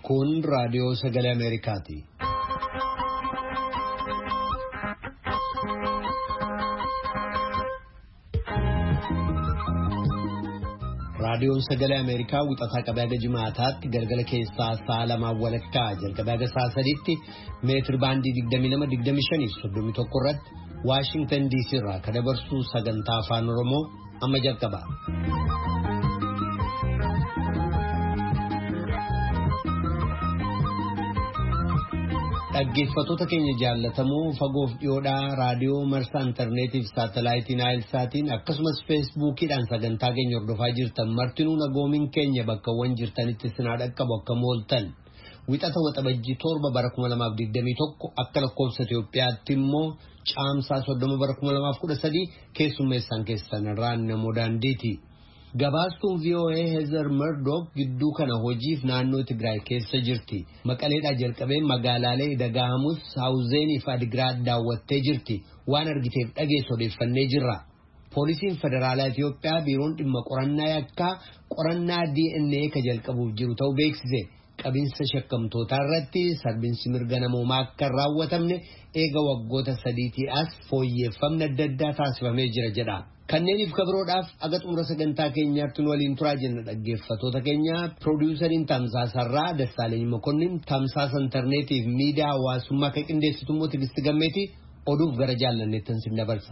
Kun raadiyoo sagalee Ameerikaati. Raadiyoon sagalee Ameerikaa wixataa qabee haga jimaataatti galgala keessaa sa'a lamaan walakkaa jalqabee haga sa'a sadiitti meetir baandii 22-25-31 irratti Waashingtan DC irraa kan dabarsu sagantaa afaan Oromoo amma jalqaba. Dhaggeeffattoota keenya jaallatamoo fagoof dhiyoodhaa raadiyoo marsaa intarneetii fi saatalaayitii Naayilsaatiin akkasumas feesbuukiidhaan sagantaa keenya hordofaa jirtan martinuu nagoomiin keenya bakkawwan jirtanitti sinaa dhaqqabu akka mooltan wixata waxabajjii 7 bara 2021 akka lakkoofsa Itoophiyaatti immoo caamsaa 30 bara 2013 keessummeessan keessan irraan namoo daandiiti. Gabaastuun VOA Heather Murdock gidduu kana hojiif naannoo Tigraay keessa jirti. Maqaleedhaa jalqabee magaalaalee Dagaamus, Haawuzeenii fi Adigraad daawwattee jirti. Waan argiteef dhageesse odeeffannee jirra. Poolisiin Federaalaa Itoophiyaa biiroon dhimma qorannaa yakkaa qorannaa DNA ka jalqabuuf jiru ta'uu beeksise. Qabinsa shakkamtootaa irratti sarbiinsi mirga namoomaa akka hin raawwatamne eega waggoota 3 as fooyyeffamni adda addaa taasifamee jira jedha. Kanneeniif kabiroodhaaf aga xumura sagantaa keenyaatti nu waliin turaa jenna dhaggeeffattoota keenya. Piroodyuusariin Tamsaasarraa Dassaaleny Mokonnin, tamsaasa intarneetiif miidiyaa hawaasummaa kan qindeessitu immoo Tigisti Gammeeti. Oduuf gara jaallanneettan sin dabarsa.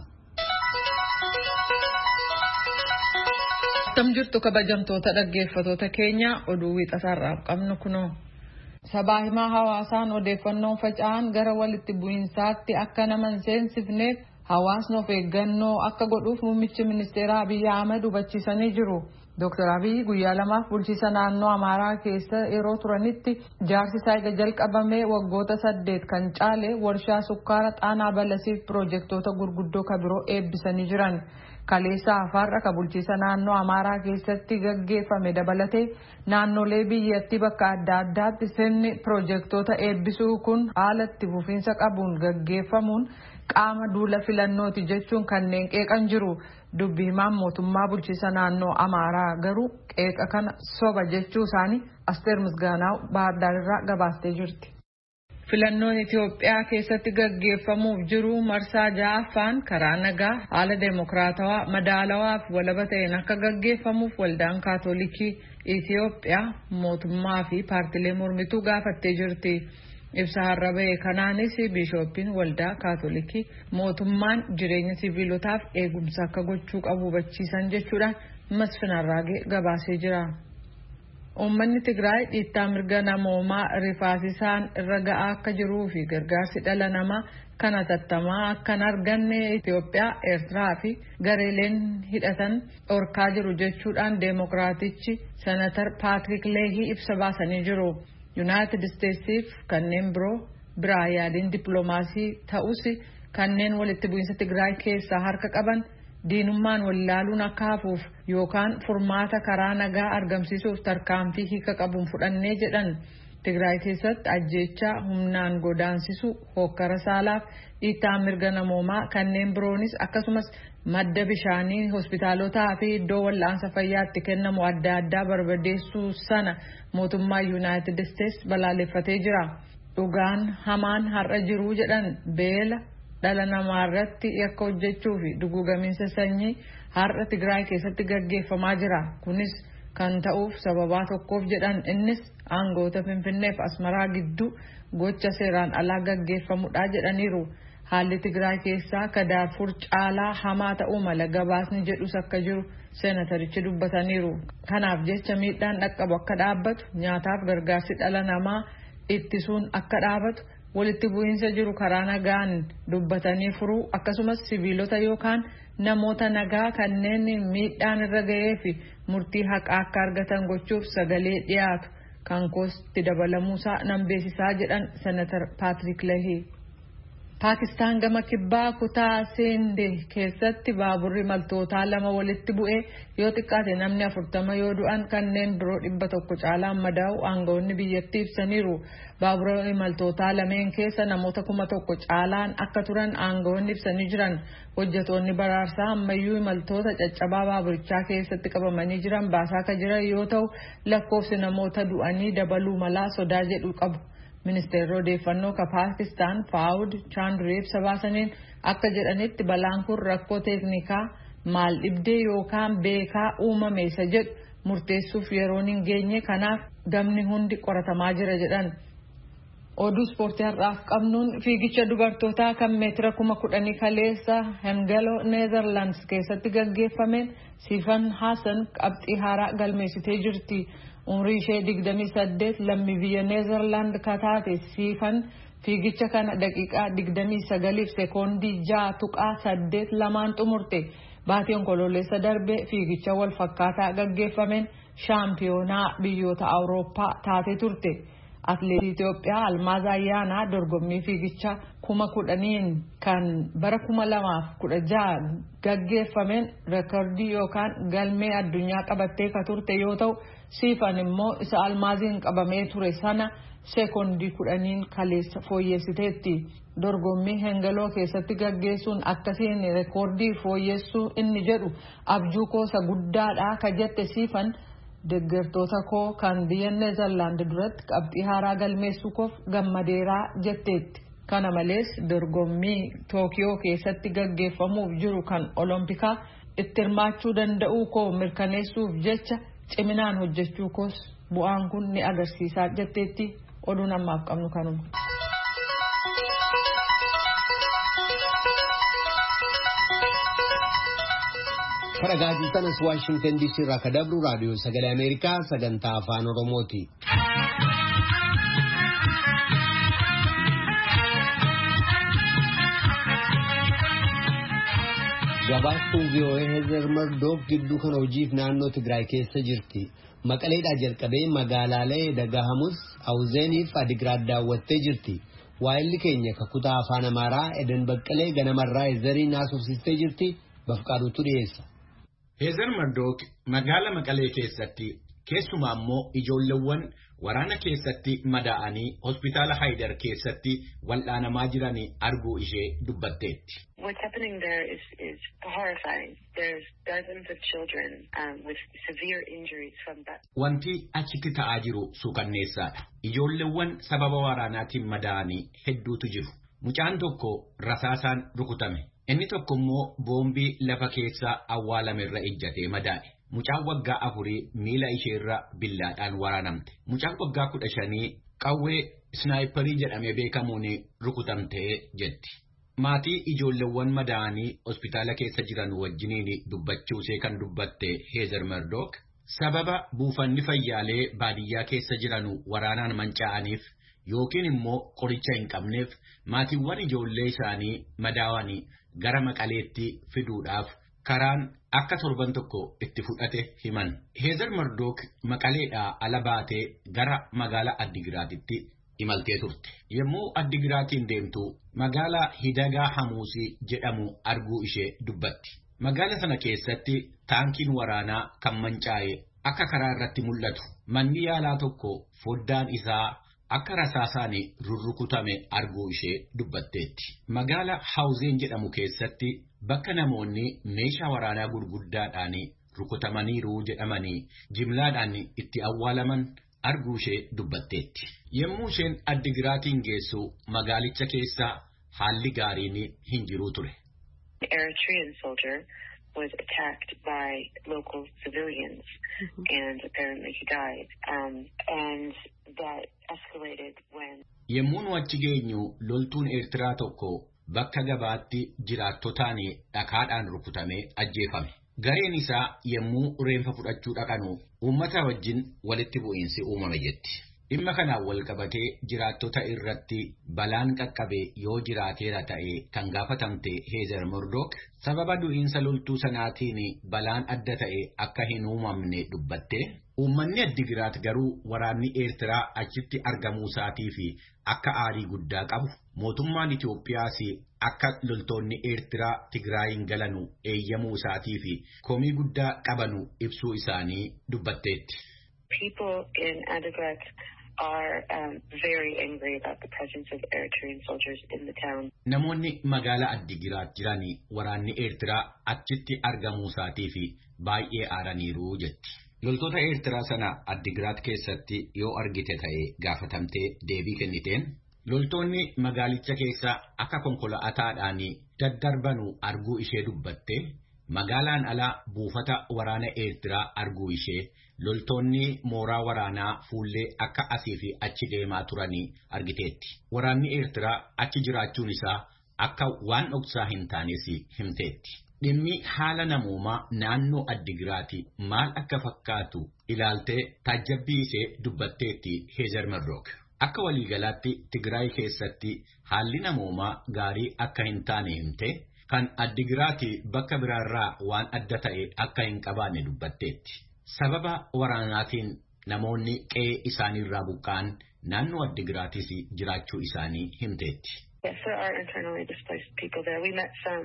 Tam jirtu kabajamtoota dhaggeeffattoota keenya oduu wixatarraaf qabnu kunoo. Sabaa himaa hawaasaan odeeffannoon faca'an gara walitti bu'iinsaatti akka nama hin seensifneef hawaasni of eeggannoo akka godhuuf muummichi ministeeraa Abiy Ahmed hubachiisanii jiru. Dr. Abiy guyyaa lamaaf bulchiisa naannoo Amaaraa keessa yeroo turanitti ijaarsi isaa eega jalqabamee waggoota 8 kan caale warshaa sukkaara Xaanaa Balasiif piroojektota gurguddoo kabiroo eebbisanii jiran. Kaleessa afaarra ka bulchiisa naannoo Amaaraa keessatti gaggeeffame dabalatee naannolee biyyattii bakka adda addaatti sirni piroojektota eebbisuu kun haala itti fufiinsa qabuun gaggeeffamuun qaama duula filannooti jechuun kanneen qeeqan jiru. Dubbi himaan mootummaa bulchiisa naannoo Amaaraa garuu qeeqa kana soba jechuu isaanii Asteer Misgaanaaw Baahirdaar irraa gabaastee jirti. Filannoon Itoophiyaa keessatti gaggeeffamuuf jiru marsaa 6ffaan karaa nagaa haala deemokiraatawaa madaalawaa fi walaba ta'een akka gaggeeffamuuf waldaan kaatolikii Itoophiyaa mootummaa fi paartilee mormituu gaafattee jirti. Ibsa har'a bahe kanaanis biishooppiin waldaa kaatolikii mootummaan jireenya siviilotaaf eegumsa akka gochuu qabu hubachiisan jechuudhaan Masfin Arraagee gabaasee jira. Uummanni Tigraay dhiittaa mirga namoomaa rifaasisaan irra ga'aa akka jiruu fi gargaarsi dhala namaa kan hatattamaa akka hin arganne Itoophiyaa, Eertiraa fi gareeleen hidhatan dhorkaa jiru jechuudhaan deemokiraatichi Senatar Paatrik Leehii ibsa baasanii jiru. Yuunaayitid Isteetsiif kanneen biroo biraa yaadiin dippiloomaasii ta'us kanneen walitti bu'iinsa Tigraay keessaa harka qaban diinummaan wallaaluun akka hafuuf yookaan furmaata karaa nagaa argamsiisuuf tarkaanfii hiika qabuun fudhannee jedhan. Tigraay keessatti ajjeechaa humnaan godaansisu hokkara saalaaf dhiittaa mirga namoomaa kanneen biroonis akkasumas madda bishaanii hospitaalotaa fi iddoo wal'aansa fayyaatti kennamu adda addaa barbadeessuu sana mootummaa Yuunaayitid Isteets balaaleffatee jira. Dhugaan hamaan har'a jiru jedhan beela dhala namaa irratti yakka hojjechuu fi dugugamiinsa sanyii har'a Tigraay keessatti gaggeeffamaa jira. Kunis kan ta'uuf sababaa tokkoof jedhan innis aangoota Finfinnee fi Asmaraa gidduu gocha seeraan alaa gaggeeffamudha jedhaniiru. Haalli Tigraay keessaa ka Daarfur caalaa hamaa ta'uu mala gabaasni jedhus akka jiru seenatarichi dubbataniiru. Kanaaf jecha miidhaan dhaqqabu akka dhaabbatu nyaataaf gargaarsi dhala namaa ittisuun akka dhaabatu walitti bu'iinsa jiru karaa nagaan dubbatanii furuu akkasumas siviilota yookaan namoota nagaa kanneen miidhaan irra ga'ee fi murtii haqaa akka argatan gochuuf sagalee dhiyaatu kan koosti dabalamuusaa nan beeksisaa jedhan Senatar Paatrik Leehii. Paakistaan gama kibbaa kutaa Sindh keessatti baaburri imaltootaa lama walitti bu'ee yoo xiqqaate namni 40 yoo du'an kanneen biroo 100 caalaan madaa'u aangawoonni biyyattii ibsaniiru. Baabura imaltootaa lameen keessa namoota 1,000 caalaan akka turan aangawoonni ibsanii jiran. Hojjetoonni baraarsaa ammayyuu imaltoota caccabaa baaburichaa keessatti qabamanii jiran baasaa akka jiran yoo ta'u lakkoofsi namoota du'anii dabaluu malaa sodaa jedhu qabu. Ministeerri odeeffannoo ka Paakistaan Faawud Chaandrii ibsa baasaniin akka jedhanitti balaan kun rakkoo teeknikaa maal dhibdee yookaan beekaa uumame isa jedhu murteessuuf yeroon hin geenye kanaaf gamni hundi qoratamaa jira jedhan. Oduu ispoortii har'aaf qabnuun fiigicha dubartootaa kan meetira 10,000 kaleessa Hengelo Neezerlaandis keessatti gaggeeffameen Siifan Haasan qabxii haaraa galmeessitee jirti. Umrii ishee 28 lammii biyya Neezerlaand kataate Siifan fiigicha kana daqiiqaa 29 fi sekoondii 6.82 xumurte. Baatii onkoloolessa darbe fiigicha wal fakkaataa gaggeeffameen shaampiyoonaa biyyoota Awurooppaa taatee turte. Atileetii Itoophiyaa Almaaz Ayyaanaa dorgommii fiigicha 10,000 kan bara 2016 gaggeeffameen reekordii yookaan galmee addunyaa qabattee ka turte yoo ta'u Siifan immoo isa Almaaziin qabamee ture sana sekoondii 10 kaleessa fooyyessiteetti. Dorgommii Hengeloo keessatti gaggeessuun akkasiin reekordii fooyyessuu inni jedhu abjuu koosa guddaadha ka jette Siifan. Deeggartoota koo kan biyya Neezerlaand duratti qabxii haaraa galmeessuu koof gammadeeraa jetteetti. Kana malees dorgommii Tookiyoo keessatti gaggeeffamuuf jiru kan Oloompikaa itti hirmaachuu danda'uu koo mirkaneessuuf jecha ciminaan hojjechuu koos bu'aan kun ni agarsiisaa jetteetti. Oduun ammaaf qabnu kanuma. Faragaa jirtanas Waashingtan DC irraa ka dabru raadiyoo sagalee Ameerikaa sagantaa afaan Oromooti. Gabaastuu VOA Heezer Mardook gidduu kana hojiif naannoo Tigraay keessa jirti. Maqaleedhaa jalqabee magaalaalee Dagahamus, Awuzeeniif Adigraad daawwattee jirti. Waa'illi keenya kutaa afaan Amaaraa Eden Baqqalee ganamarraa Heezerii naasofsiistee jirti. Bafqaaduutu dhiyeessa. Heezer Mardook magaala Maqalee keessatti keessumaa immoo ijoolleewwan waraana keessatti madaa'anii hospitaala Haydar keessatti wal'aanamaa jiranii arguu ishee dubbatteetti. What's happening there is horrifying. There's dozens of children with severe injuries from that. Wanti achitti ta'aa jiru suukanneessaadha. Ijoolleewwan sababa waraanaatiin madaa'anii hedduutu jiru. Mucaan tokko rasaasaan rukutame. Inni tokko immoo boombii lafa keessa awwaalamerra ejjatee madaa'e. Mucaan waggaa 4 miila isheerra billaadhaan waraanamte. Mucaan waggaa 15 qawwee snaayiparii jedhamee beekamuun rukutamtee jetti. Maatii ijoolleewwan madaa'anii hospitaala keessa jiran wajjiniin dubbachuusee kan dubbatte Heezer Mardook sababa buufanni fayyaalee baadiyyaa keessa jiran waraanaan manca'aniif yookiin immoo qoricha hin qabneef maatiiwwan ijoollee isaanii madaawanii gara Maqaleetti fiduudhaaf karaan akka torban tokko itti fudhate himan. Heezer Mardook Maqaleedhaa ala baatee gara magaalaa Addigiraatitti imaltee turte. Yommuu Addigiraatiin deemtu magaalaa Hidagaa Hamuusii jedhamu arguu ishee dubbatti. Magaala sana keessatti taankiin waraanaa kan mancaa'e akka karaa irratti mul'atu. Manni yaalaa tokko foddaan isaa akka rasaasaan rurrukutame arguu ishee dubbatteetti. Magaala Hawzeen jedhamu keessatti bakka namoonni meeshaa waraanaa gurguddaadhaan rukutamaniiru jedhamanii jimlaadhaan itti awwaalaman arguu ishee dubbatteetti. Yommuu isheen Addigiraatiin geessu magaalicha keessa haalli gaariin hin jiru ture. The Eritrean soldier was attacked by local civilians and apparently he died. And that escalated when... Yommuu nu achi geenyu loltuun Eertiraa tokko bakka gabaatti jiraattotaan dhakaadhaan rukutamee ajjeefame. Gareen isaa yommuu reenfa fudhachuu dhaqanu uummata wajjin walitti bu'iinsi uumame jetti. Dhimma kanaan wal qabatee jiraattota irratti balaan qaqqabee yoo jiraateera ta'e kan gaafatamte Heezer Mardook sababa du'iinsa loltuu sanaatiin balaan adda ta'e akka hin uumamne dubbatte Uummanni Addigiraat garuu waraanni Eertiraa achitti argamuu isaatii fi akka aarii guddaa qabu mootummaan Itoophiyaas akka loltoonni Eertiraa Tigraayin galanu eeyyamuu isaatii fi komii guddaa qabanu ibsuu isaanii dubbatteetti. People in Adigrat are very angry about the presence of Eritrean soldiers in the town. Namoonni magaalaa Addigiraat jiranii waraanni Eertiraa achitti argamuu isaatii fi baay'ee aaraniiru jetti. Loltoota Eertiraa sana Addigiraat keessatti yoo argite ta'ee gaafatamtee deebii kenniteen loltoonni magaalicha keessa akka konkolaataadhaan daddarbanu arguu ishee dubbatte magaalaan alaa buufata waraana Eertiraa arguu ishee loltoonni mooraa waraanaa fuullee akka asii fi achi deemaa turanii argiteetti. Waraanni Eertiraa achi jiraachuun isaa akka waan dhoksaa hin taanes himteetti. Dhimmi haala namoomaa naannoo Addigiraati maal akka fakkaatu ilaaltee taajjabbii ishee dubbatteetti Heezer Murdock. Akka waliigalaatti Tigraay keessatti haalli namoomaa gaarii akka hin taane himte kan Addigiraati bakka biraarraa waan adda ta'e akka hin qabaanne dubbatteetti. Sababa waraanaatiin namoonni qe'ee isaaniirraa buqqaan naannoo Addigiraatis jiraachuu isaanii himteetti. Yes, there are internally displaced people there. We met some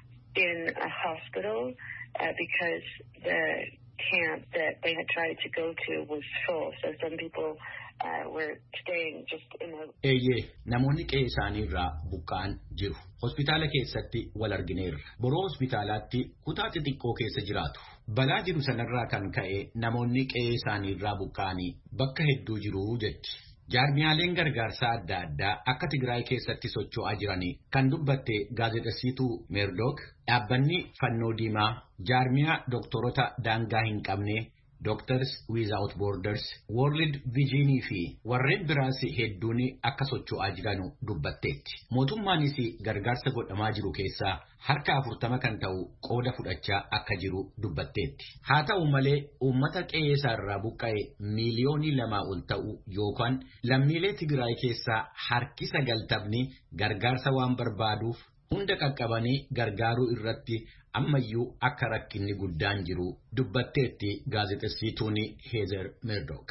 in a hospital because the camp that they had tried to go to was full. So some people were staying just in a... namoonni qe'ee isaaniirraa buqqaan jiru. Hospitaala keessatti wal argineerra. Boroo hospitaalaatti kutaa xixiqqoo keessa jiraatu. Balaa jiru sanarraa kan ka'e namoonni qe'ee isaaniirraa buqqaanii bakka hedduu jiru jetti. Jaarmiyaaleen gargaarsaa adda addaa akka Tigraay keessatti socho'aa jiranii kan dubbatte gaazexessiituu Murdock dhaabbanni fannoo diimaa jaarmiyaa dooktorota daangaa hin qabne Doctors Without Borders, World Vision fi warreen biraas hedduun akka socho'aa jiranu dubbatteetti. Mootummaanis gargaarsa godhamaa jiru keessaa harka 40 kan ta'u qooda fudhachaa akka jiru dubbatteetti. Haa ta'u malee uummata qe'ee isaarraa buqqa'e miiliyoonii 2 ol ta'u yookaan lammiilee Tigraay keessaa harki 90 gargaarsa waan barbaaduuf hunda qaqqabanii gargaaruu irratti ammayyuu akka rakkinni guddaan jiru dubbatteetti gaazexessiituun Heezer Murdock.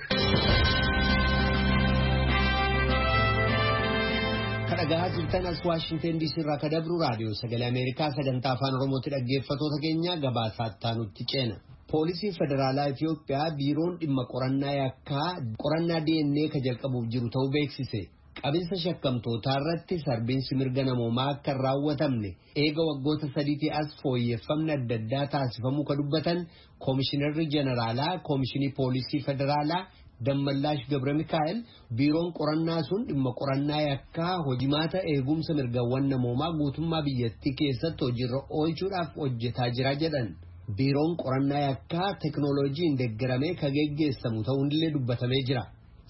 Kadhagaa jirtan as Waashingtan DC irraa kadabru raadiyoo sagalee Ameerikaa sagantaa afaan Oromootti dhaggeeffattoota keenya gabaasaa nutti ceena. Poolisii Federaalaa Itoophiyaa biiroon dhimma qorannaa yakkaa qorannaa DNA ka jalqabuuf jiru ta'uu beeksise. Qabinsa shakkamtootaa irratti sarbiinsi mirga namoomaa akka hin raawwatamne eega waggoota 3 as fooyyeffamni adda addaa taasifamuu ka dubbatan Koomishinarri Jeneraalaa Koomishinii Poolisii Federaalaa Dammallaash Gabra Mikaa'el biiroon qorannaa sun dhimma qorannaa yakkaa hojimaata eegumsa mirgawwan namoomaa guutummaa biyyattii keessatti hojiirra oolchuudhaaf hojjetaa jira jedhan. Biiroon qorannaa yakkaa teknooloojiin deeggaramee ka geggeessamu ta'uunillee dubbatamee jira.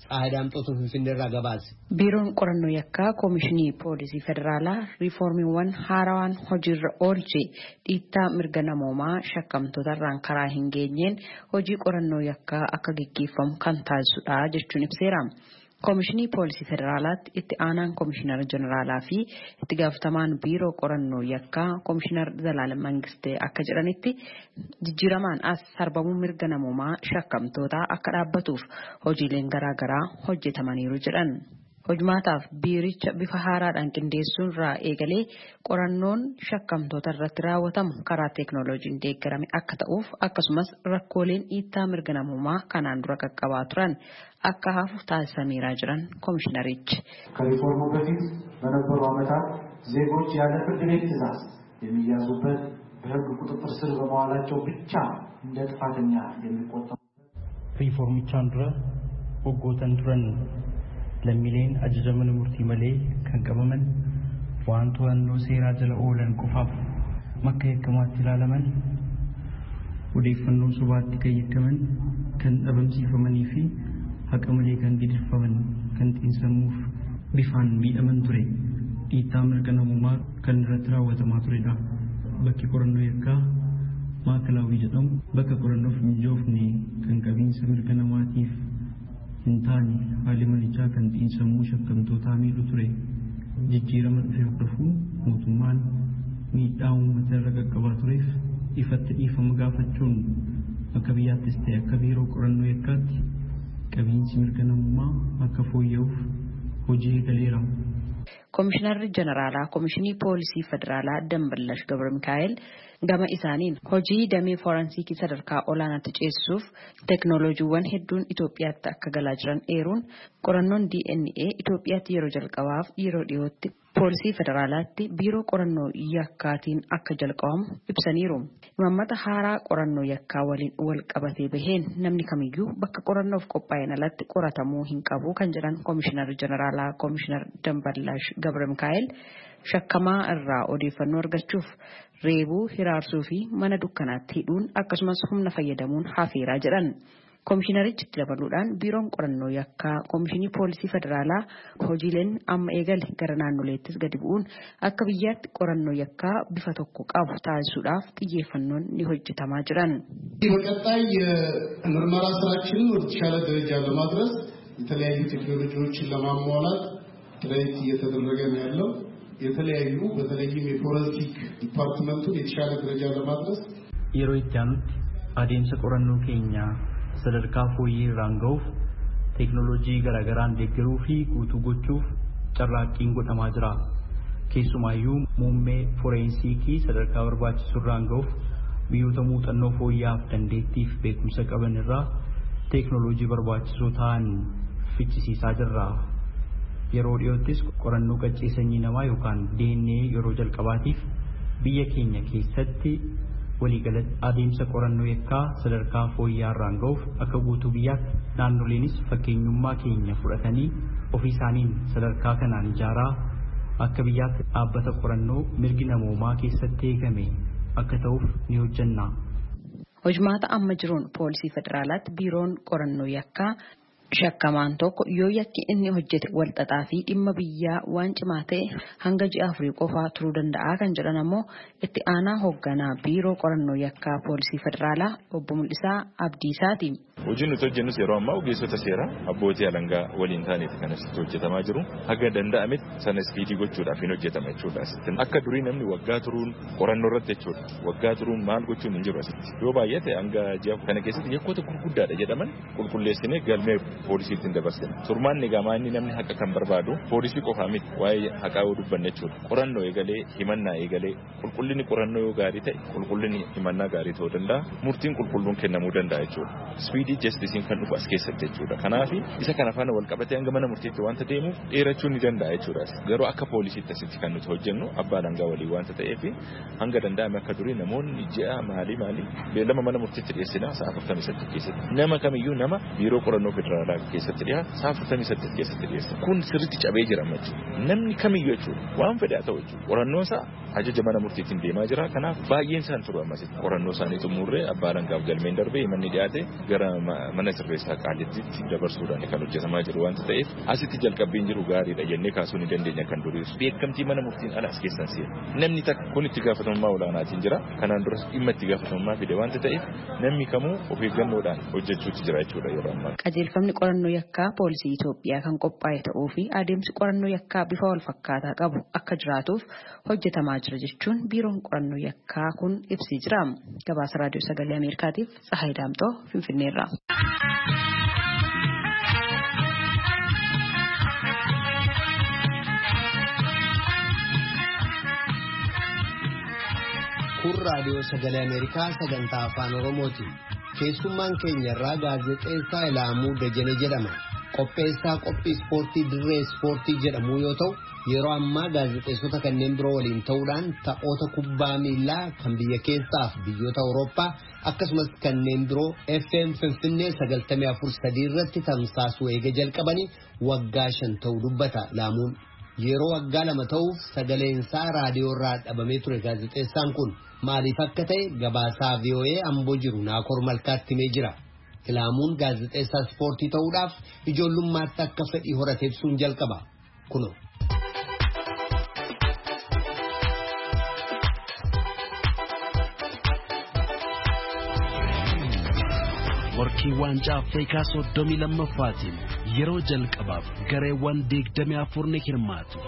Biiroon qorannoo yakkaa Koomishinii Poolisii Federaalaa riiformiiwwan haarawaan hojiirra oolche dhiittaa mirga namoomaa shakkamtootarraan karaa hin geenyeen hojii qorannoo yakkaa akka gaggeeffamu kan taasisudha jechuun ibseera. Koomishinii Poolisii Federaalaatti itti aanaan Koomishinar Jeneraalaa fi itti gaafatamaan biiroo qorannoo yakkaa Koomishinar Zalaalam Mangistee akka jedhanitti jijjiiramaan as sarbamuu mirga namoomaa shakkamtootaa akka dhaabbatuuf hojiileen garaagaraa hojjetamaniiru jedhan. Hojimaataaf biiricha bifa haaraadhaan qindeessuun irraa eegalee qorannoon shakkamtoota irratti raawwatamu karaa teeknooloojiin deeggarame akka ta'uuf akkasumas rakkooleen dhiittaa mirga namoomaa kanaan dura qaqqabaa turan akka hafu taasisameera jiran Koomishinarichi. ከሪፎርሙ በፊት በነበሩ ዓመታት ዜጎች ያለ ፍርድ ቤት ትዕዛዝ የሚያዙበት በሕግ ቁጥጥር ስር በመዋላቸው ብቻ እንደ ጥፋተኛ የሚቆጠሩ ሪፎርሚቻን ድረ ወጎተን ቱረን lammiileen ajajaman murtii malee kan qabaman waan to'annoo seeraa jala oolan qofaaf makka yakkaatti ilaalaman odeeffannoo sobaatti kan yakkaman kan dhabamsiifamanii fi haqa malee kan gidirfaman kan xiinsammuuf bifaan miidhaman ture dhiittaa mirga namummaa kan irratti raawwatamaa turedha. Bakki qorannoo yakkaa maakalaawii jedhamu bakka qorannoof mijoofne kan qabiinsa mirga namaatiif hintaani haalli manichaa kan xiinsammuu shakkamtootaa miidhu ture. Jijjiirama dhufe hordofuun mootummaan miidhaa uummata irra qaqqabaa tureef ifatti dhiifama gaafachuun akka biyyaattis ta'e akka biiroo qorannoo yakkaatti qabiinsi mirga namummaa akka fooyya'uuf hojii eegaleera. Komishinarri Jeneraalaa Komishinii Poolisii Federaalaa Damballash Gabra Mikaa'el gama isaaniin hojii damee forensiikii sadarkaa olaanaatti ceesisuuf teeknooloojiiwwan hedduun Itoophiyaatti akka galaa jiran eeruun qorannoon DNA Itoophiyaatti yeroo jalqabaaf yeroo dhiyootti poolisii federaalaatti biiroo qorannoo yakkaatiin akka jalqabamu ibsaniiru. Imaammata haaraa qorannoo yakkaa waliin wal qabatee baheen namni kamiyyuu bakka qorannoof qophaa'een alatti qoratamuu hin qabu kan jedhan Komishinarri Jeneraalaa Komishinar Damballash Gabra Mikaa'el shakkamaa irraa odeeffannoo argachuuf reebuu, hiraarsuu fi mana dukkanaatti hidhuun akkasumas humna fayyadamuun hafeeraa jedhan. Komishinarichi dabaluudhaan biiroon qorannoo yakkaa Komishinii Poolisii Federaalaa hojiileen amma eegale gara naannoleettis gadi bu'uun akka biyyaatti qorannoo yakkaa bifa tokko qabu taasisuudhaaf xiyyeeffannoon ni hojjetamaa jiran. በቀጣይ የምርመራ ስራችንን ወደ ተሻለ ደረጃ ለማድረስ የተለያዩ ቴክኖሎጂዎችን ለማሟላት ጥረት እየተደረገ ነው ያለው። የተለያዩ በተለይም የፎረንሲክ ዲፓርትመንቱን የተሻለ ደረጃ ለማድረስ yeroo itti aanutti adeemsa qorannoo keenyaa sadarkaa fooyyee irraan ga'uuf teeknooloojii garaagaraan deeggaruu fi guutuu gochuuf carraaqqiin godhamaa jira. Keessumaayyuu muummee forensiikii sadarkaa barbaachisu irraan ga'uuf biyyoota muuxannoo fooyyaaf dandeettiif beekumsa qaban irraa teeknooloojii barbaachisoo ta'an fichisiisaa jirra. Yeroo dhiyoottis qorannoo qaccee sanyii namaa yookaan DNA yeroo jalqabaatiif biyya keenya keessatti waliigalatti adeemsa qorannoo yakkaa sadarkaa fooyyaa irraan ga'uuf akka guutuu biyyaatti naannoleenis fakkeenyummaa keenya fudhatanii ofii isaaniin sadarkaa kanaan ijaaraa akka biyyaatti dhaabbata qorannoo mirgi namoomaa keessatti eegame akka ta'uuf ni hojjenna. Hojmaata amma jiruun poolisii federaalaatti biiroon qorannoo yakkaa shakkamaan tokko yoo yakki inni hojjete walxaxaa fi dhimma biyyaa waan cimaa ta'e hanga ji'a 4 qofaa turuu danda'a kan jedhan ammoo itti aanaa hoogganaa biiroo qorannoo yakkaa poolisii federaalaa obbo Mul'isaa Abdiisaati. Hojiin nuti hojjennus yeroo ammaa ogeessota seeraa abbootii alangaa waliin taaneeti kan asitti hojjetamaa jiru. Haga danda'ametti sana ispiidii gochuudhaaf hin hojjetama jechuudha asitti. Akka durii namni waggaa turuun qorannoo irratti jechuudha. Waggaa turuun maal gochuun hin jiru asitti. Yoo baay'ate hanga ji'a kana keessatti yakkoota gurguddaadha jedhaman qulqulleessinee galmee poolisiitiin dabarsina. Turmaan eegamaa inni namni haqa kan barbaadu poolisii qofaa miti waa'ee haqaa yoo dubbanne jechuudha. Qorannoo eegalee himannaa eegalee qulqullinni qorannoo yoo gaarii ta'e qulqullinni himannaa gaarii ta'uu danda'a. Murtiin qulqulluun kennamuu danda'a jechuudha. Speedy justice kan dhufu as keessatti jechuudha. Kanaaf isa kana faana wal qabatee hanga mana murtiitti wanta deemuuf dheerachuu ni danda'a jechuudha. Garuu akka poolisiitti asitti kan nuti hojjennu abbaa alangaa walii wanta ta'eef hanga danda'ame akka durii namoonni ji'a maalii beellama mana murtiitti dhiyeessinaa sa'a 48 keessatti. Nama kamiyyuu nama biiroo qorannoo federaalaa keessatti dhiyaatu sa'a 48 keessatti dhiyeessa. Kun sirriitti cabee jira jechuudha. Namni kamiyyuu jechuudha waan fedhaa ta'u jechuudha. Qorannoo isaa ajaja mana murtiitiin deemaa jira. Kanaaf baay'een isaan turu ammasitti qorannoo isaanii xumurree abbaa alangaaf galmeen darbee manni dhiyaate gara mana sirreessaa qaalittiitti dabarsuudhaan kan hojjetamaa jiru wanta ta'eef asitti jalqabbiin jiru gaariidha jennee kaasuu ni dandeenya kan duriisu. Beekamtii mana murtiin ala as keessan seena. Namni takka kun itti gaafatamummaa olaanaatiin jira. Kanaan duras dhimma itti gaafatamummaa fide wanta ta'eef namni kamuu of eeggannoodhaan hojjechuutti jira jechuudha yeroo ammaa. Qajeelfamni qorannoo yakkaa poolisii Itoophiyaa kan qophaa'e ta'uu fi adeemsi qorannoo yakkaa bifa wal fakkaataa qabu akka jiraatuuf hojjetamaa jira jechuun biiroon qorannoo yakkaa kun ibsee jira. Gabaasa raadiyoo sagalee Ameerikaatiif Tsahaay Daamtoo Finfinneerraa. Kun raadiyoo sagalee Ameerikaa sagantaa afaan Oromooti. Keessummaan keenya irraa gaazexeessaa Ilaamuu Dajane jedhama. Qopheessaa qophii ispoortii dirree ispoortii jedhamu yoo ta'u yeroo ammaa gaazexeessota kanneen biroo waliin ta'uudhaan taphoota kubbaa miilaa kan biyya keessaa fi biyyoota Awurooppaa akkasumas kanneen biroo FM Finfinnee 94.3 irratti tamsaasuu eega jalqabanii waggaa 5 ta'uu dubbata Ilaamuun. Yeroo waggaa 2 ta'uuf sagaleensaa raadiyoo irraa dhabamee ture gaazexeessaan kun maaliif akka ta'e gabaasaa VOA Amboo jiru Naakoor Malkaatti himee jira. Ilaamuun gaazexeessaa ispoortii ta'uudhaaf ijoollummaatti akka fedhii horate ibsuun jalqaba. Kuno. Warqii waancaa Afrikaa 32ffaatiin yeroo jalqabaaf gareewwan 24 ni hirmaatu.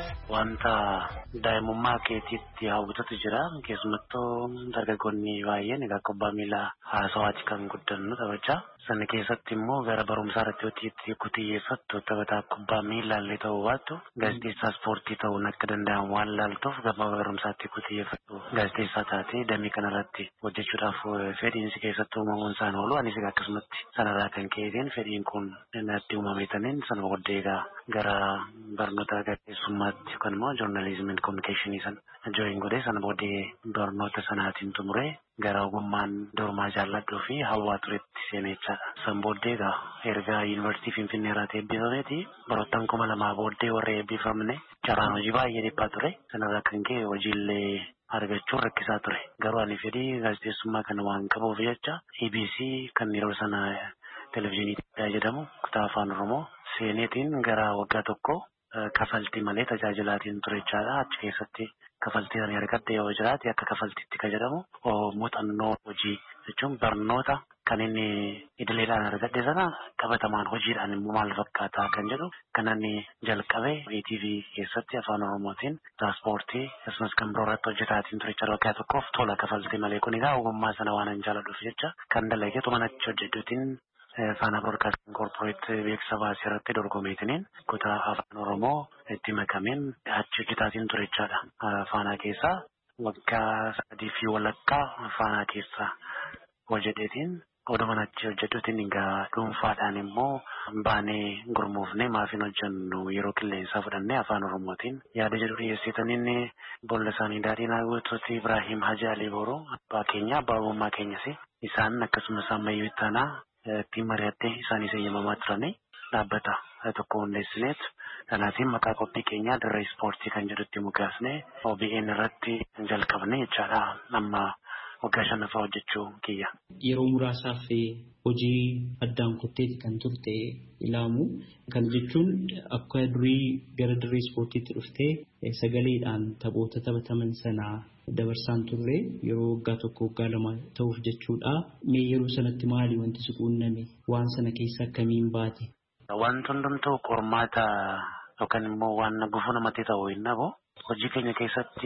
Wanta daa'imummaa keetiitti hawwatutu jira. Keessumattuu dargaggoonni baay'een egaa kubbaa miilaa haasawaati kan guddannu taphachaa. Sana keessatti immoo gara barumsaa irratti xiyyeeffattu taphataa kubbaa miilaa illee ta'uu baattu gaazexeessaa ispoortii ta'uun akka danda'amu waan laaltuuf gama barumsaatti xiyyeeffattu gaazexeessaa taatee damee kanarratti hojjechuudhaaf fedhiinsi keessatti uumamuun isaan oolu. Anis akkasumatti sanarraa kan ka'een fedhiin kun natti uumameetaniin sana booddee gara barnoota gaazexeessummaatti yookaan immoo joornaalizimii fi kominikeeshinii sana jooyin godhee sana booddee barnoota sanaatiin xumuree gara ogummaan dormaa jaalladhuu fi hawwaa turetti seenechaadha. San booddee erga yuunivarsiitii Finfinnee irraa eebbifameeti baroottan 2000 booddee warra eebbifamne carraan hojii baay'ee dhiphaa ture. Sanarraa kan ka'e hojiillee argachuun rakkisaa ture. Garuu ani fedhii gaazexeessummaa kana waan qabuuf jecha EBC kan yeroo sana televezyiinii Itoophiyaa jedhamu kutaa afaan Oromoo seeneetiin gara waggaa tokko kafaltii malee tajaajilaatiin turechaadha. Achi keessatti kafaltii kan argadde yoo jiraate akka kafaltiitti kan jedhamu muuxannoo hojii jechuun barnoota kan inni idileedhaan argadde sana qabatamaan hojiidhaan immoo maal fakkaataa kan jedhu kan inni jalqabe ETV keessatti afaan Oromootiin tiraanspoortii akkasumas kan biroo irratti hojjetaatiin turechaadha. Waggaa tokkoof tola kafaltii malee kun egaa ogummaa sana waan hin jaalladhuuf jecha kan dalageetu mana achi hojjedhuutiin Faana Broadcasting Corporate beeksisa baasii irratti dorgomeetiniin kutaa afaan Oromoo itti makameen achi hojjetaatiin turechaadha. Faanaa keessaa waggaa 3 fi walakkaa Faanaa keessaa hojjeteetiin oduma achi hojjedhuutiin egaa dhuunfaadhaan immoo baanee gurmuufnee maafiin hojjennu yeroo qilleensaa fudhannee afaan Oromootiin yaada jedhu dhiyeessitaniin bolla isaanii daadhiin guutuutti Ibrahim Haji Alii Booroo abbaa keenya abbaa uummaa keenyas isaan akkasumas ammayyuu ittaanaa ittiin mari'attee isaanis eeyyamamaa turanii dhaabbata tokko hundeessineet. Kanaatiin maqaa qophii keenyaa dirree ispoortii kan jedhutti mukaasnee OBN irratti jalqabne jechaadha. Amma waggaa 5 hojjechuu kiyya. Yeroo muraasaaf hojii addaan kutteeti kan turte ilaamu. Kan jechuun akka durii gara dirree ispoortiitti dhuftee sagaleedhaan taphoota taphataman sanaa dabarsaan turre yeroo waggaa tokko waggaa 2 ta'uuf jechuudha. Mee yeroo sanatti maali wanti si quunname? Waan sana keessa akkamiin baate? Wanti hundumtuu qormaata yookaan immoo waan gufuu namatti ta'u hin dhabu. Hojii keenya keessatti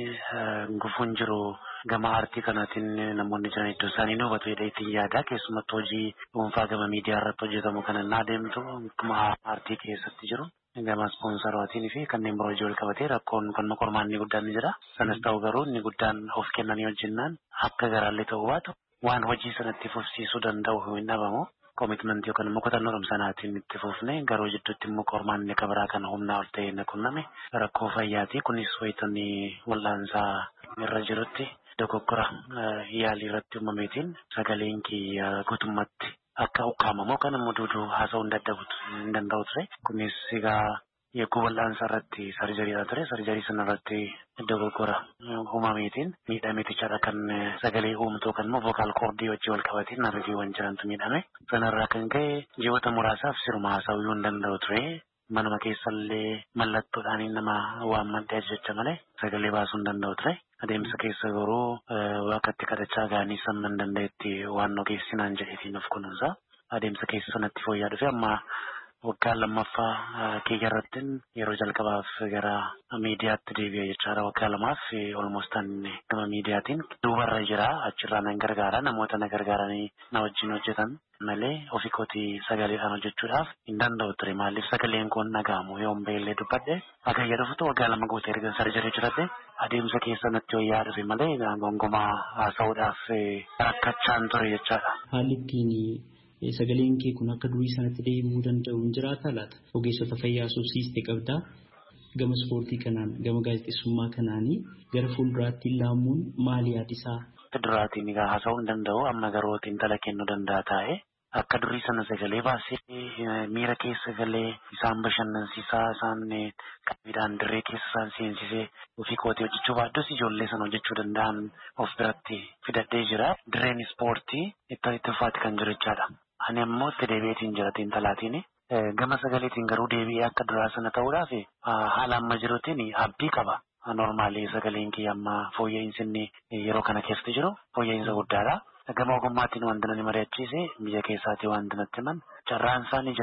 gufuun jiru gama aartii kanaatiin namoonni jiran iddoo isaanii ni hubatu jedheetiin yaada. Keessumattuu hojii dhuunfaa gama miidiyaa irratti hojjetamu kan inni adeemtu akkuma aartii keessatti jiru. Gama ispoonsaraatiin fi kanneen biroo hojii wal qabatee rakkoon kan qormaanni guddaan ni jira. Sanas ta'u garuu inni guddaan of kennanii hojjennaan akka garaallee ta'uu baatu waan hojii sanatti fufsiisuu danda'u hin dhabamu. Komitmentii yookaan immoo kutannoo sanaatiin itti fufne garuu jidduutti immoo qormaanni kabiraa kan humnaa ol ta'e qunname rakkoo fayyaati. Kunis wayitanii wal'aansaa irra jirutti dogoggora yaalii irratti uumameetiin sagaleen kiyya guutummaatti akka ukkaamamu kan immoo duuduu haasa'uu hin danda'u ture. Kunis egaa yeroo wal'aansaa irratti sarjariidha ture. Sarjarii sana irratti dogoggora uumameetiin miidhameetichaadha kan sagalee uumtuu kan immoo vokaal koordii wajjin wal qabateen narriiwwan jirantu miidhame. Sanarraa kan ka'e ji'oota muraasaaf siruma haasa'uu hin danda'u ture. Manuma keessallee mallattoodhaan nama waan madda jecha malee sagalee baasuu hin danda'u ture. Adeemsa keessa garuu waaqatti kadhachaa gaanii samman danda'etti waan ogeessinaan jedheetiin of kunuunsa. Adeemsa keessa sanatti fooyya'aa dhufe amma waggaa 2ffaa kiyya irratti yeroo jalqabaaf gara miidiyaatti deebi'e jechaadha. Waggaa 2 olmoostaan gama miidiyaatiin duubarra jira. Achirraa nan gargaara. Namoota na gargaaranii na wajjin hojjetan malee ofii kootii sagaleedhaan hojjechuudhaaf hin danda'u ture. Maaliif sagaleen kun dhaga'amu yoo beellee dubbadhe hagayya dhufutu waggaa 2 guutee erga sarjarii jiradhe adeemsa keessa natti wayyaa dhufe malee gongomaa haasa'uudhaaf rakkachaan ture jechaadha. Haalli ittiin sagaleen kee kun akka durii sanatti deemuu danda'u hin jiraata laata? Ogeessota fayyaa subsiistee qabdaa. Gama ispoortii kanaan gama gaazexeessummaa kanaanii gara fuulduraatti laamuun maali yaadisaa? Duraatiin egaa haasa'uu hin danda'u. Amma garuu intala kennuu danda'a taa'e akka durii sana sagalee baasee miira keessa galee isaan bashannansiisaa isaan qabiidhaan dirree keessa isaan seensisee ofii kootii hojjechuu baaddus ijoollee sana hojjechuu danda'an of biratti fidadhee jira. Dirreen ispoortii itti ulfaatti kan jiru jechaadha. Ani ammoo itti deebi'eetiin jiratiin talaatiin gama sagaleetiin garuu deebi'ee akka duraa sana ta'uudhaaf haala amma jiruutiin abdii qaba. Normaalii sagaleen kiyya amma fooyya'insi inni yeroo kana keessatti jiru fooyya'insa guddaadha. Gama ogummaatiin wanti nani mari'achiise biyya keessaatii wanti natti himan carraan isaanii jira.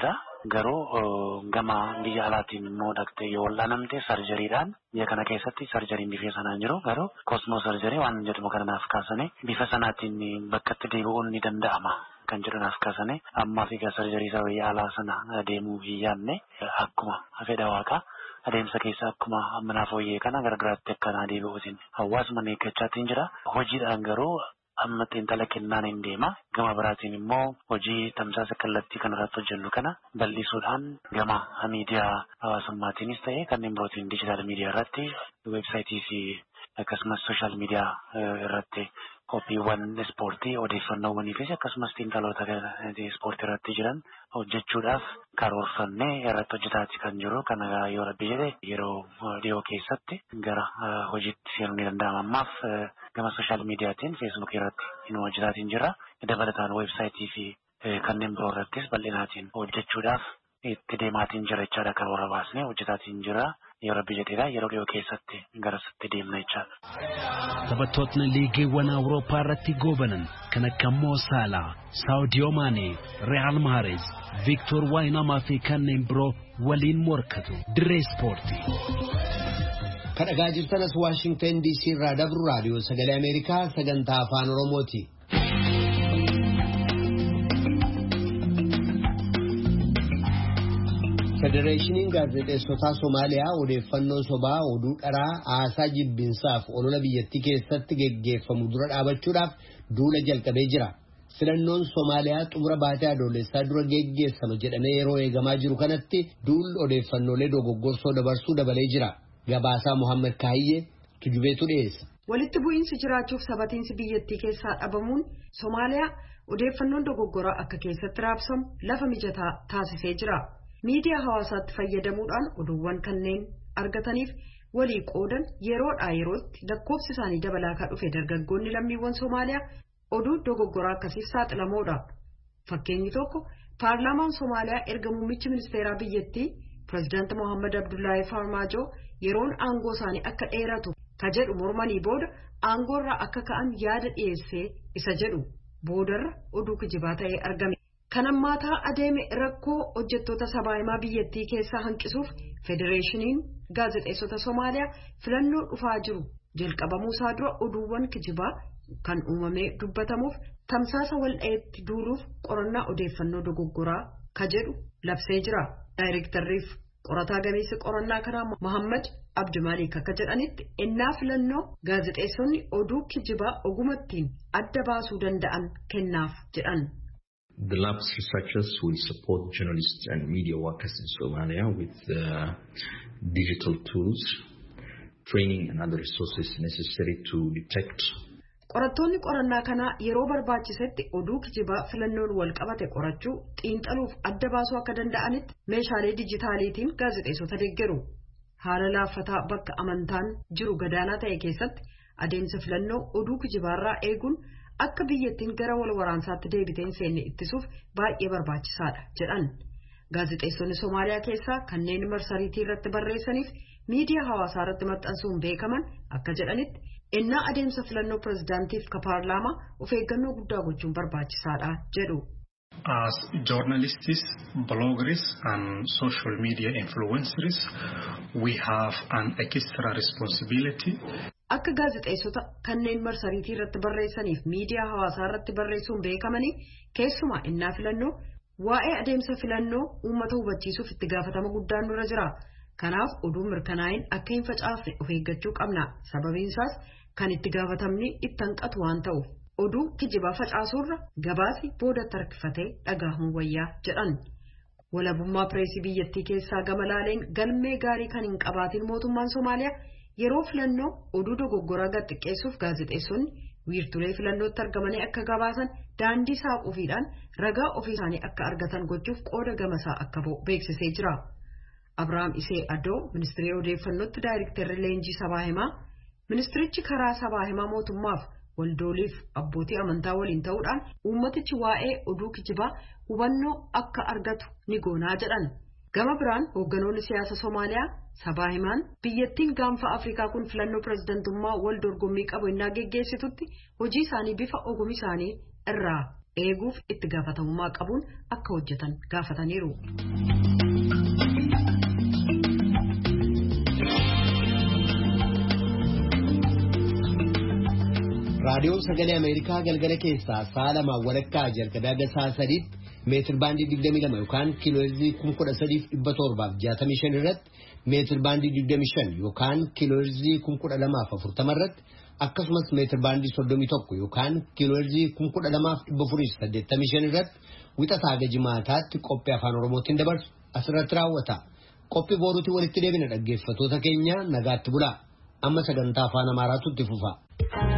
garuu gama biyya alaatiin immoo dhaqxee yoo wal'aanamte sarjariidhaan biyya kana keessatti sarjariin bifa sanaan jiru garuu kosmoo sarjarii waan jedhamu kanaaf kaasanii bifa sanaatiin bakkatti deebi'uun ni danda'ama kan jedhanaaf kaasanii ammaa fi sarjarii isaa biyya alaa sana deemuu hin yaadne akkuma fedha waaqaa adeemsa keessa akkuma amanaaf hooyyee kana gargaraatti akkanaa deebi'uutiin hawaasuma eeggachaatiin jira hojiidhaan garuu amma xiinxala kennaan hin deema gama biraatiin immoo hojii tamsaasa kallattii kanarratti hojjennu kana bal'isuudhaan gama miidiyaa hawaasummaatiinis ta'e kanneen birootiin diijitaal miidiyaa irratti weebsaayitii fi akkasumas sooshaal miidiyaa irratti qophiiwwan ispoortii odeeffannoowwanii fi akkasumas xiinxaloota ispoortii irratti jiran hojjechuudhaaf karoorfannee irratti hojjetaati kan jiru kana yoo rabbi jedhe yeroo dhiyoo keessatti gara hojiitti seenuu ni danda'ama ammaaf gama sooshaal miidiyaatiin feesbuukii irratti inni hojjetaatiin jira dabalataan weebsaayitii fi kanneen biroo irrattis bal'inaatiin hojjechuudhaaf itti deemaatiin jira jechaadha karoora baasnee hojjetaatiin jira yoo rabbi jedheedha yeroo dhiyoo keessatti garasitti deemna jechaadha. Taphattootni liigiiwwan Awurooppaa irratti goobanan kan akka Moo Saalaa, Saawudiyoo Maanee, Re'aal Mahareez, Viktoor Waayinamaa fi kanneen biroo waliin morkatu dirree ispoortii. Kan dhagaa jirtanas Waashingtan DC irraa dabru raadiyoo sagalee Ameerikaa sagantaa afaan Oromooti. Federeeshiniin gaazexeessotaa Somaaliyaa odeeffannoo sobaa oduu dharaa haasaa jibbinsaaf olola biyyattii keessatti geggeeffamu dura dhaabachuudhaaf duula jalqabee jira. Filannoon Somaaliyaa xumura baatee adoolessaa dura geggeessama jedhamee yeroo eegamaa jiru kanatti duulli odeeffannoolee dogoggorsoo dabarsuu dabalee jira. Gabaasaa Muhammad Kaayyee tujubeetu dhiyeessa. Walitti bu'iinsi jiraachuuf sabatiinsi biyyattii keessaa dhabamuun Somaaliyaa odeeffannoon dogoggoraa akka keessatti raabsamu lafa mijataa taasisee jira. Miidiyaa hawaasaatti fayyadamuudhaan oduuwwan kanneen argataniif walii qoodan yeroodhaa yerootti lakkoofsi isaanii dabalaa kan dhufe dargaggoonni lammiiwwan Somaaliyaa oduu dogoggoraa akkasiif saaxilamoodha. Fakkeenyi tokko paarlaamaan Somaaliyaa erga muummichi ministeeraa biyyattii pireezidaanti Mohaammed Abdullaahi Farmaajoo yeroon aangoo isaanii akka dheeratu ka jedhu mormanii booda aangoorraa akka ka'an yaada dhiyeessee isa jedhu boodarra oduu kijibaa ta'ee argame. Kan ammaataa adeeme rakkoo hojjettoota sabaa himaa biyyattii keessaa hanqisuuf federeeshiniin gaazexeessota Somaaliyaa filannoo dhufaa jiru jalqabamuu isaa dura oduuwwan kijibaa kan uumamee dubbatamuuf tamsaasa waldhaheetti duuluuf qorannaa odeeffannoo dogoggoraa ka jedhu labsee jira. Daayirektarriif qorataa gameessi qorannaa kanaa Mohaammed Abdimalik akka jedhanitti ennaa filannoo gaazexeessonni oduu kijibaa ogumattiin adda baasuu danda'an kennaaf jedhan. The lab's researchers will support journalists and media workers in Somalia with digital tools, training and other resources necessary to detect. Qorattoonni qorannaa kanaa yeroo barbaachisetti oduu kijibaa filannoon wal qabate qorachuu xiinxaluuf adda baasuu akka danda'anitti meeshaalee dijitaaliitiin gaazexeessota deeggaru. Haala laaffataa bakka amantaan jiru gadaanaa ta'e keessatti adeemsa filannoo oduu kijibaarraa eeguun akka biyyattiin gara wal waraansaatti deebiteen seenne ittisuuf baay'ee barbaachisaadha jedhan. Gaazexeessonni Somaaliyaa keessaa kanneen marsariitii irratti barreessaniif miidiyaa hawaasaa irratti maxxansuun beekaman akka jedhanitti ennaa adeemsa filannoo pireezidaantiif ka paarlaamaa of eeggannoo guddaa gochuun barbaachisaadha jedhu. As journalists, bloggers and social media influencers, we have an extra responsibility. Akka gaazexeessota kanneen marsariitii irratti barreessaniif miidiyaa hawaasaa irratti barreessuun beekamanii keessumaa ennaa filannoo waa'ee adeemsa filannoo uummata hubachiisuuf itti gaafatama guddaan nurra jira. Kanaaf oduu mirkanaa'in akka hin facaafne of eeggachuu qabna. Sababiin isaas kan itti gaafatamni itti hanqatu waan ta'uuf oduu kijibaa facaasuurra gabaasi boodatti harkifatee dhagahamuun wayyaa jedhan. Walabummaa pireesii biyyattii keessaa gama laaleen galmee gaarii kan hin qabaatiin mootummaan Somaaliyaa yeroo filannoo oduu dogoggoraa gad xiqqeessuuf gaazexeessonni wiirtulee filannootti argamanii akka gabaasan daandii saaquufiidhaan ragaa ofii isaanii akka argatan gochuuf qooda gamasaa akka beeksisee jira. Abrahaam Isee Adoo ministeera odeeffannootti daayirektarri leenjii sabaa himaa ministerichi karaa sabaa himaa mootummaaf waldooliif abbootii amantaa waliin ta'uudhaan uummatichi waa'ee oduu kijibaa hubannoo akka argatu ni goonaa jedhan. Gama biraan hoogganoonni siyaasa Somaaliyaa sabaa himaan biyyattiin gaanfa Afrikaa kun filannoo pireezidantummaa wal dorgommii qabu innaa geggeessitutti hojii isaanii bifa ogummaa isaanii irraa eeguuf itti gaafatamummaa qabuun akka hojjetan gaafataniiru. raadiyoo sagalee Ameerikaa galgala keessaa sa'a 2 walakkaa jalqabee hanga sa'a 3tti meetir baandii 22 yookaan kiilooheerzii 13,765 irratti meetir baandii 25 yookaan kiilooheerzii 1240 irratti akkasumas meetir baandii 31 yookaan kiilooheerzii 12,485 irratti wixataa hanga jimaataatti qophii afaan Oromootiin dabarsu asirratti raawwata. Qophii booruutii walitti deebina dhaggeeffattoota keenya nagaatti bulaa. Amma sagantaa afaan Amaaraatu itti fufa.